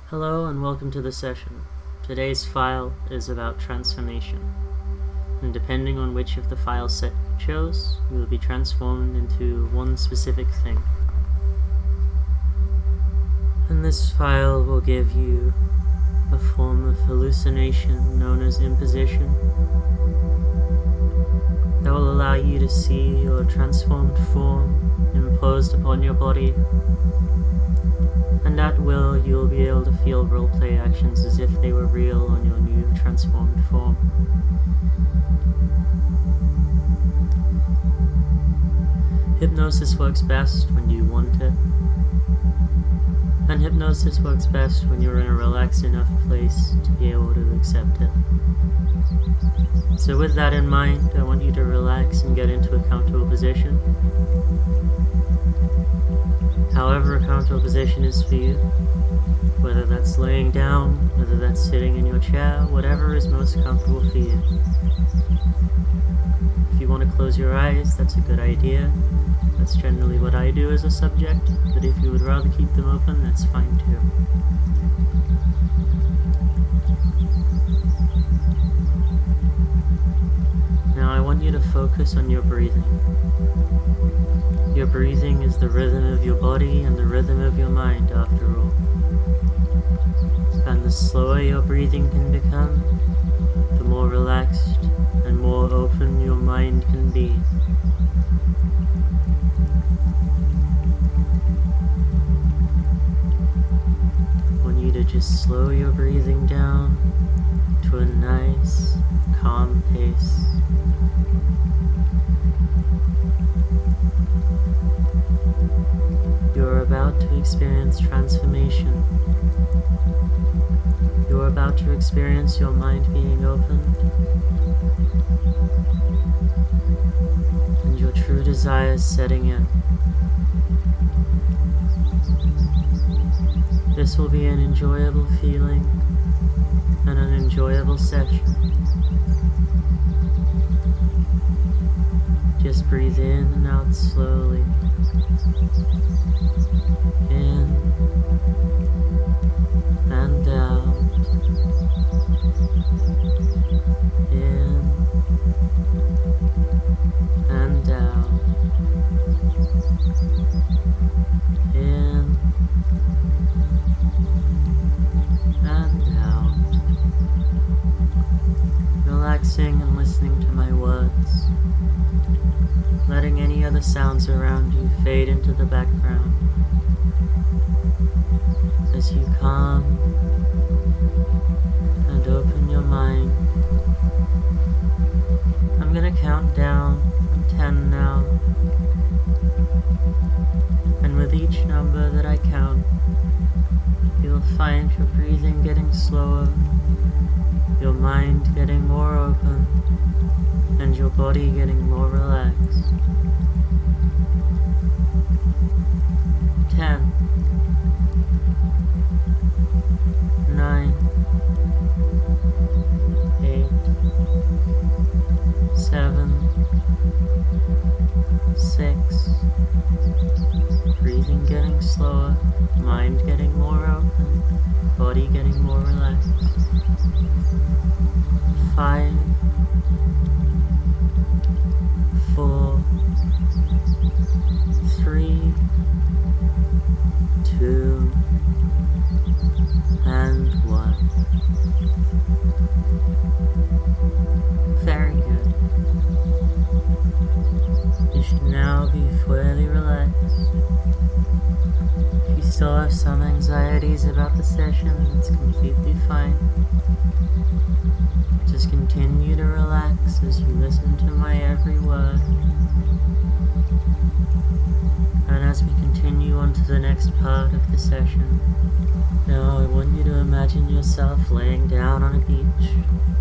Hello and welcome to the session. Today's file is about transformation, and depending on which of the file set you chose, you will be transformed into one specific thing. And this file will give you a form of hallucination known as imposition that will allow you to see your transformed form imposed upon your body. And at will, you will be able to feel roleplay actions as if they were real on your new transformed form. Hypnosis works best when you want it, and hypnosis works best when you're in a relaxed enough place to be able to accept it. So with that in mind, I want you to relax and get into a comfortable position. However a comfortable position is for you, whether that's laying down, whether that's sitting in your chair, whatever is most comfortable for you. If you want to close your eyes, that's a good idea. That's generally what I do as a subject, but if you would rather keep them open, that's fine too. Now I want you to focus on your breathing. Your breathing is the rhythm of your body and the rhythm of your mind, after all. And the slower your breathing can become, the more relaxed and more open your mind can be. I want you to just slow your breathing down to a nice, calm pace. You're about to experience transformation. You're about to experience your mind being opened and your true desires setting in. This will be an enjoyable feeling and an enjoyable session. Just breathe in and out slowly. In and out. In and out. In and out. Relaxing and listening to my words. Letting any other sounds around you fade into the background. As you calm and open your mind, I'm gonna count down from 10 now. And with each number that I count, you'll find your breathing getting slower, your mind getting more open, and your body getting more relaxed. 10, 9, 8, 7, 6, breathing getting slower, mind getting more open, body getting more relaxed. 5, 4, 3, 2, and 1. Very good. You should now be fully relaxed. If you still have some anxieties about the session, it's completely fine. Just continue to relax as you listen to my every word. And as we continue on to the next part of the session, now I want you to imagine yourself laying down on a beach.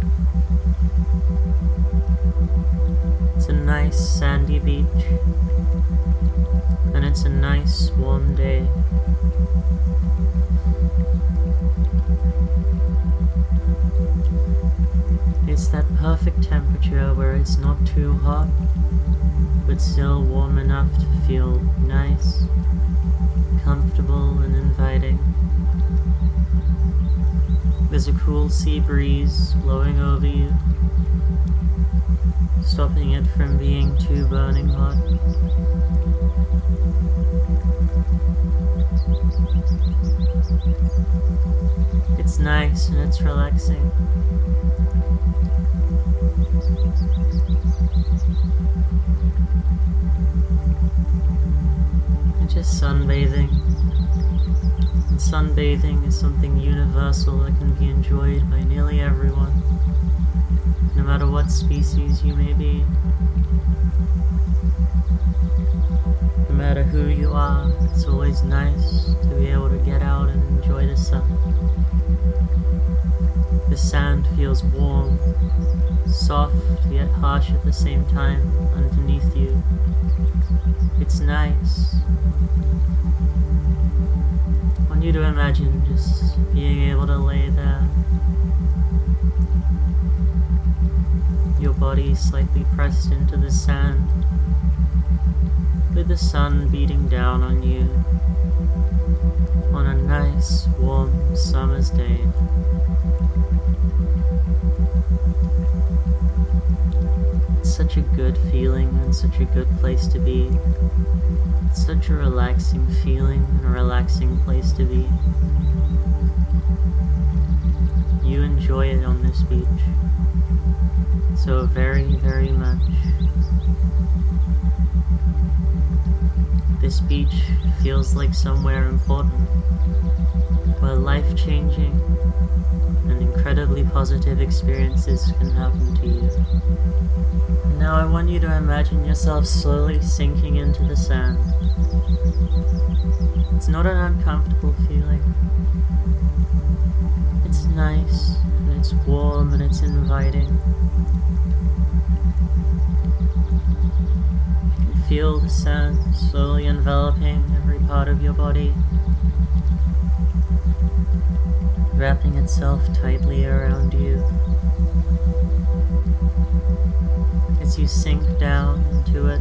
It's a nice sandy beach, and it's a nice warm day. It's that perfect temperature where it's not too hot, but still warm enough to feel nice, comfortable and inviting. There's a cool sea breeze blowing over you, stopping it from being too burning hot. It's nice and it's relaxing. You're just sunbathing. And sunbathing is something universal that can be enjoyed by nearly everyone, no matter what species you may be. No matter who you are, it's always nice to be able to get out and enjoy the sun. The sand feels warm, soft yet harsh at the same time underneath you. It's nice. I want you to imagine just being able to lay there, your body slightly pressed into the sand, with the sun beating down on you on a nice, warm summer's day. It's such a good feeling and such a good place to be. It's such a relaxing feeling and a relaxing place to be. You enjoy it on this beach so very, very much. This beach feels like somewhere important, where life-changing and incredibly positive experiences can happen to you. Now I want you to imagine yourself slowly sinking into the sand. It's not an uncomfortable feeling. It's nice, and it's warm, and it's inviting. You can feel the sand slowly enveloping every part of your body, wrapping itself tightly around you. As you sink down into it,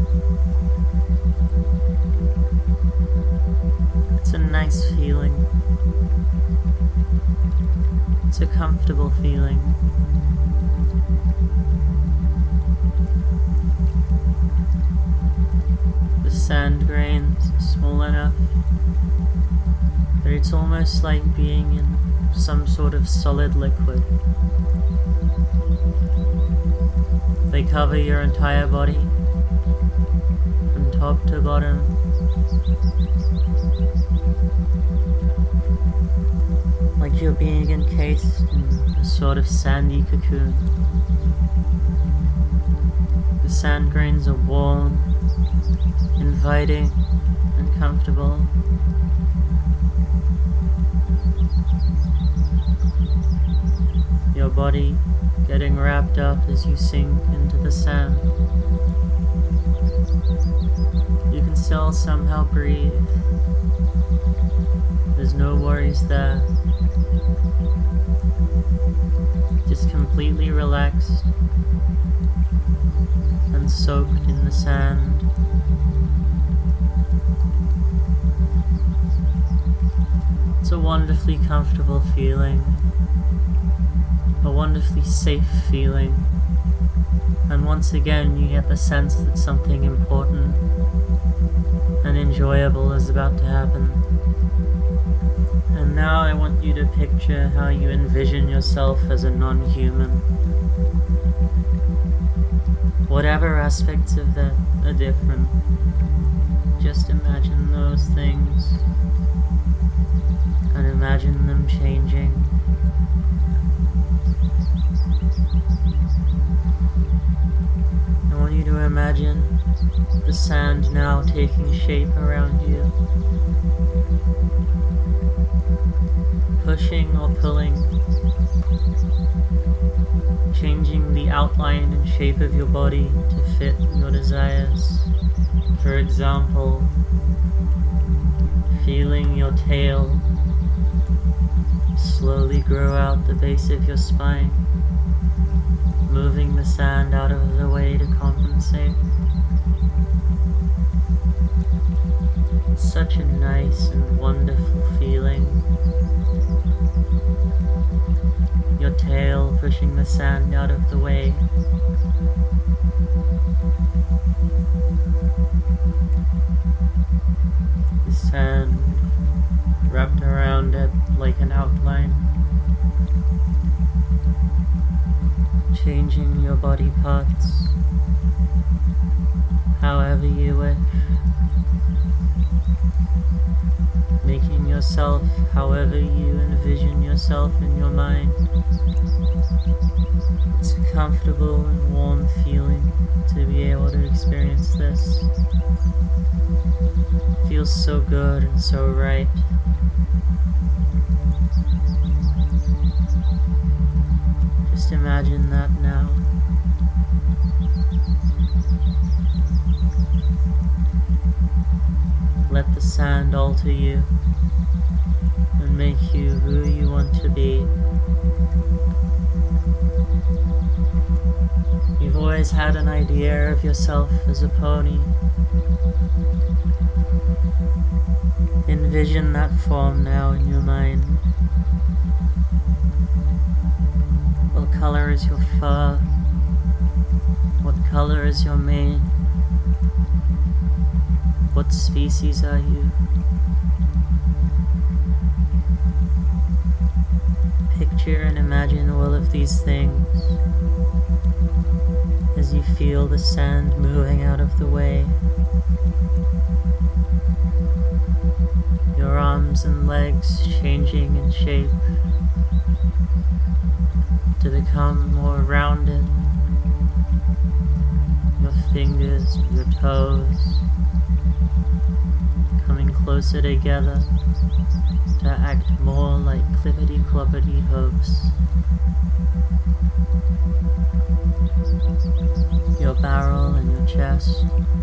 it's a nice feeling. It's a comfortable feeling. The sand grains are small enough that it's almost like being in some sort of solid liquid. They cover your entire body, from top to bottom. Like you're being encased in a sort of sandy cocoon. The sand grains are warm, inviting, and comfortable. Your body getting wrapped up as you sink into the sand. You can still somehow breathe. There's no worries there. Just completely relaxed and soaked in the sand. It's a wonderfully comfortable feeling. A wonderfully safe feeling, and once again you get the sense that something important and enjoyable is about to happen. And now I want you to picture how you envision yourself as a non-human. Whatever aspects of that are different, just imagine those things and imagine them changing. I want you to imagine the sand now taking shape around you, pushing or pulling, changing the outline and shape of your body to fit your desires. For example, feeling your tail slowly grow out the base of your spine, moving the sand out of the way to compensate. It's such a nice and wonderful feeling. pushing the sand out of the way. The sand wrapped around it like an outline, changing your body parts however you wish, making yourself however you envision yourself in your mind. It's a comfortable and warm feeling to be able to experience this. It feels so good and so right. Just imagine that now. Let the sand alter you and make you who you want to be. You've always had an idea of yourself as a pony. Envision that form now in your mind. What color is your fur? What color is your mane? What species are you? Picture and imagine all of these things as you feel the sand moving out of the way. Your arms and legs changing in shape to become more rounded. Your fingers, your toes coming closer together to act more like clippity-cloppity hooves. Your barrel and your chest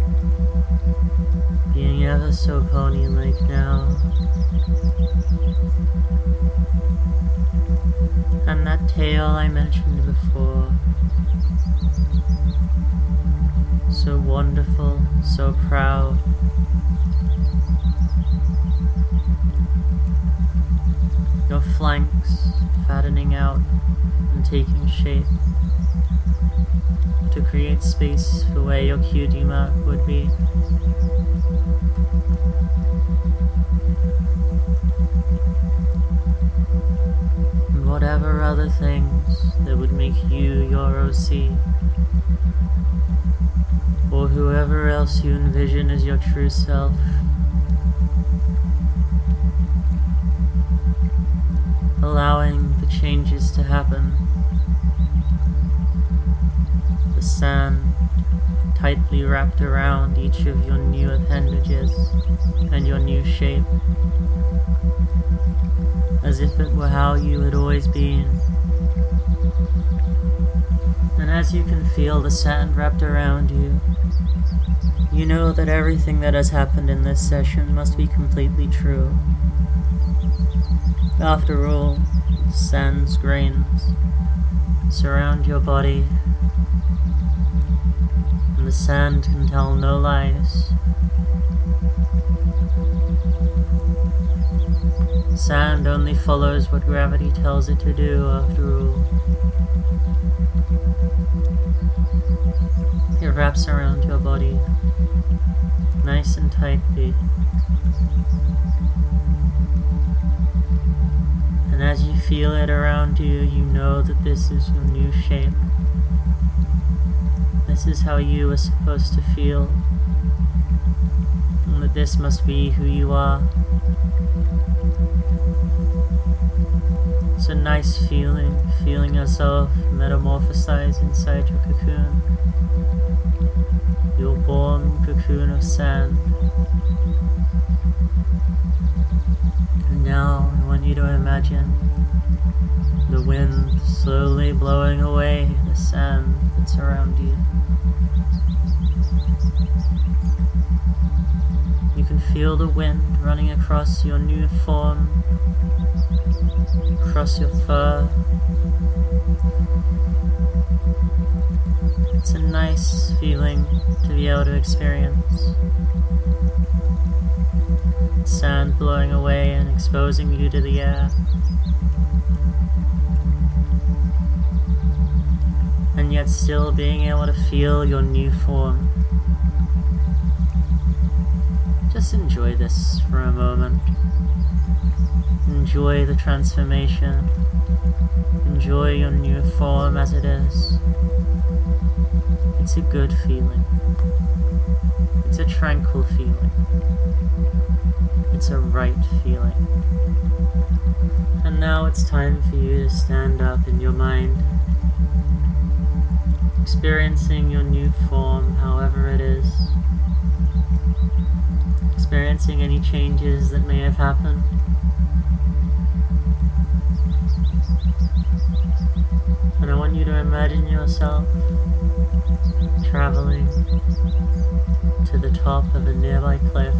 being ever so pony-like now. And that tail I mentioned before, so wonderful, so proud. Your flanks fattening out and taking shape to create space for where your cutie mark would be. And whatever other things that would make you your OC, or whoever else you envision as your true self. Allowing the changes to happen. The sand tightly wrapped around each of your new appendages and your new shape, as if it were how you had always been. And as you can feel the sand wrapped around you, you know that everything that has happened in this session must be completely true. After all, sand's grains surround your body, and the sand can tell no lies. Sand only follows what gravity tells it to do, after all. It wraps around your body, nice and tightly. And as you feel it around you, you know that this is your new shape. This is how you are supposed to feel. And that this must be who you are. It's a nice feeling, feeling yourself metamorphosize inside your cocoon. Your warm cocoon of sand. And now I want you to imagine the wind slowly blowing away the sand that's around you. You can feel the wind running across your new form, across your fur. It's a nice feeling to be able to experience. Sand blowing away and exposing you to the air. And yet still being able to feel your new form. Just enjoy this for a moment. Enjoy the transformation. Enjoy your new form as it is. It's a good feeling. It's a tranquil feeling. It's a right feeling. And now it's time for you to stand up in your mind, experiencing your new form, however it is, experiencing any changes that may have happened. And I want you to imagine yourself traveling to the top of a nearby cliff,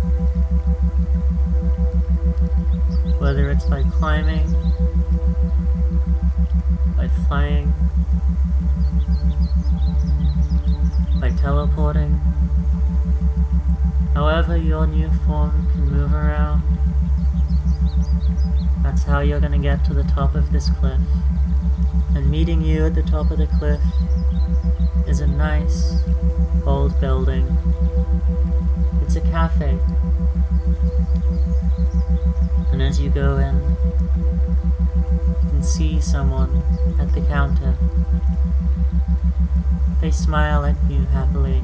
whether it's by climbing, by flying, by teleporting, however your new form can move around. That's how you're going to get to the top of this cliff. And meeting you at the top of the cliff is a nice old building. It's a cafe. And as you go in, you can see someone at the counter. They smile at you happily.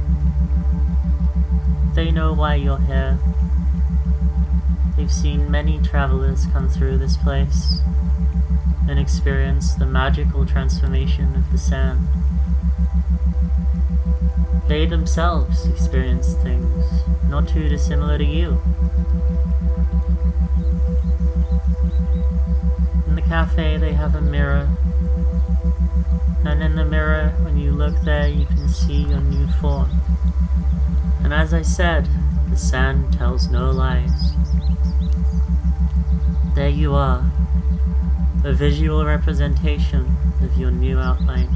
They know why you're here. They've seen many travelers come through this place and experience the magical transformation of the sand. They themselves experience things not too dissimilar to you. In the cafe they have a mirror, and in the mirror when you look there you can see your new form. And as I said, the sand tells no lies. There you are, a visual representation of your new outline.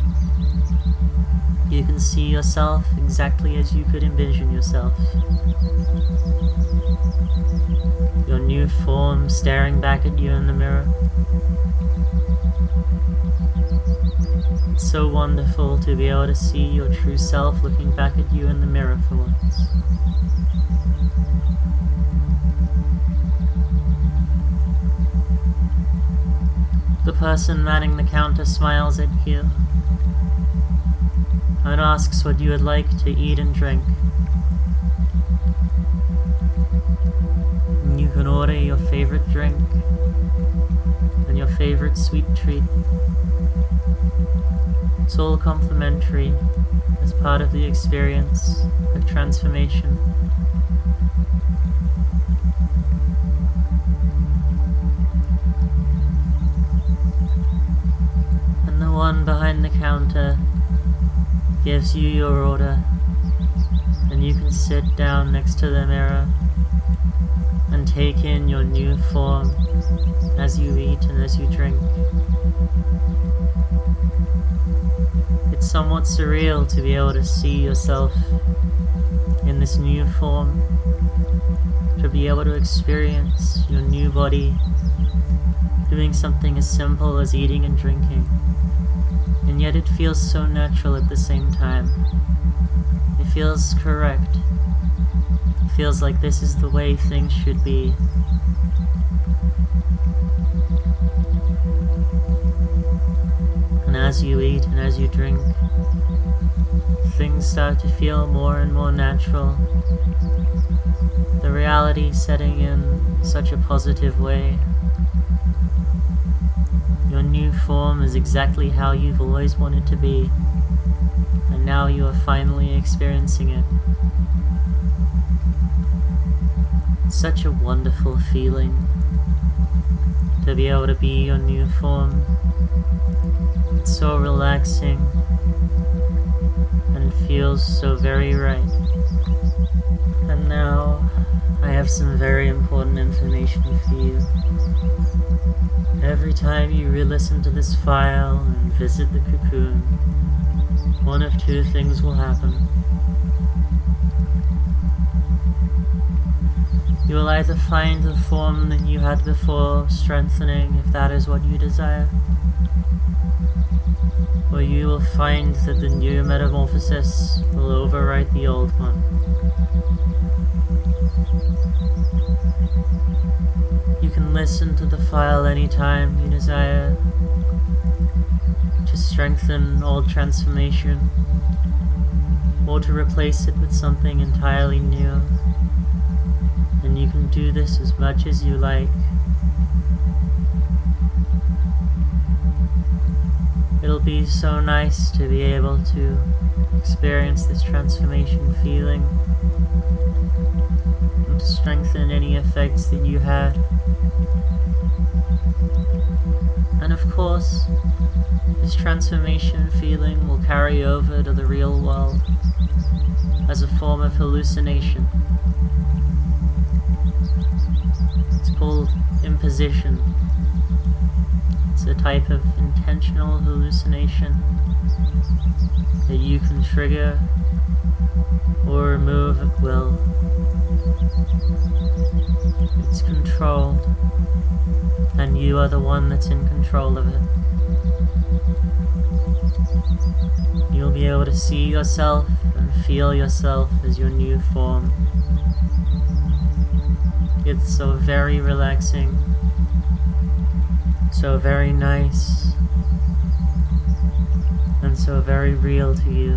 You can see yourself exactly as you could envision yourself. Your new form staring back at you in the mirror. It's so wonderful to be able to see your true self looking back at you in the mirror for once. The person manning the counter smiles at you and asks what you would like to eat and drink. And you can order your favorite drink and your favorite sweet treat. It's all complimentary as part of the experience of transformation. And the one behind the counter gives you your order, and you can sit down next to the mirror and take in your new form as you eat and as you drink. It's somewhat surreal to be able to see yourself in this new form, to be able to experience your new body doing something as simple as eating and drinking. And yet it feels so natural at the same time. It feels correct. It feels like this is the way things should be. And as you eat and as you drink, things start to feel more and more natural. The reality setting in such a positive way. Your new form is exactly how you've always wanted to be, and now you are finally experiencing it. Such a wonderful feeling to be able to be your new form. It's so relaxing and feels so very right. And now I have some very important information for you. Every time you re-listen to this file and visit the cocoon, one of two things will happen. You will either find the form that you had before strengthening, if that is what you desire, or you will find that the new metamorphosis will overwrite the old one. You can listen to the file anytime you desire to strengthen old transformation, or to replace it with something entirely new. And you can do this as much as you like. It'll be so nice to be able to experience this transformation feeling and to strengthen any effects that you had. And of course, this transformation feeling will carry over to the real world as a form of hallucination. It's called imposition. It's a type of intentional hallucination that you can trigger or remove at will. It's controlled, and you are the one that's in control of it. You'll be able to see yourself and feel yourself as your new form. It's so very relaxing, so very nice, and so very real to you.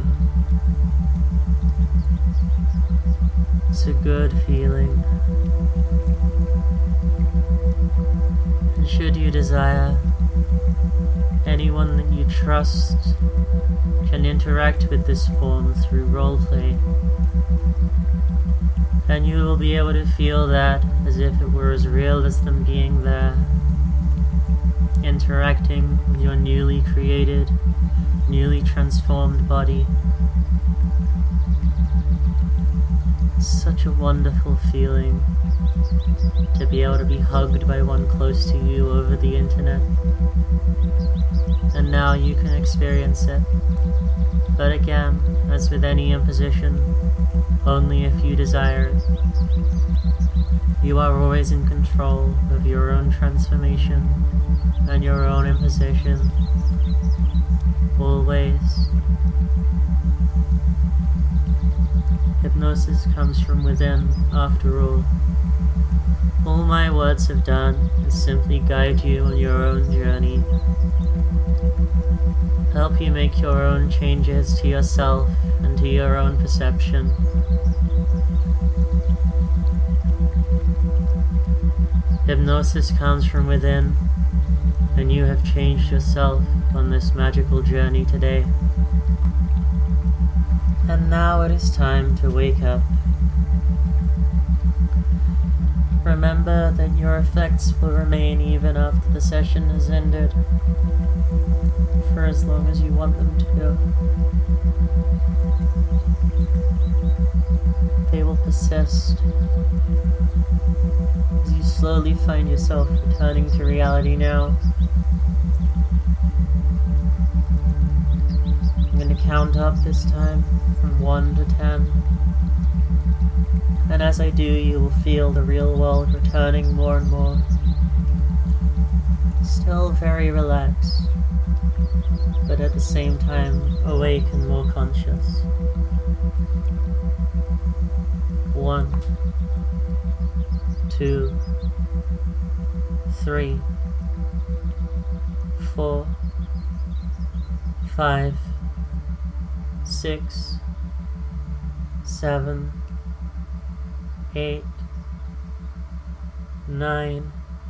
It's a good feeling. And should you desire, anyone that you trust can interact with this form through roleplay, and you will be able to feel that as if it were as real as them being there, interacting with your newly created, newly transformed body. It's such a wonderful feeling to be able to be hugged by one close to you over the internet. And now you can experience it. But again, as with any imposition, only if you desire it. You are always in control of your own transformation and your own imposition. Always. Hypnosis comes from within, after all. All my words have done is simply guide you on your own journey. Help you make your own changes to yourself and to your own perception. Hypnosis comes from within, and you have changed yourself on this magical journey today. And now it is time to wake up. Remember that your effects will remain even after the session has ended, for as long as you want them to. They will persist as you slowly find yourself returning to reality now. I'm going to count up this time from 1 to 10. And as I do, you will feel the real world returning more and more. Still very relaxed, but at the same time awake and more conscious. 1, 2, 3, 4, 5, 6, 7, 8, 9,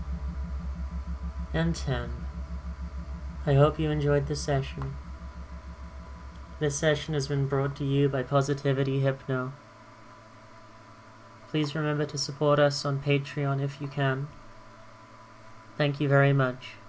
and 10. I hope you enjoyed this session. This session has been brought to you by Positivity Hypno. Please remember to support us on Patreon if you can. Thank you very much.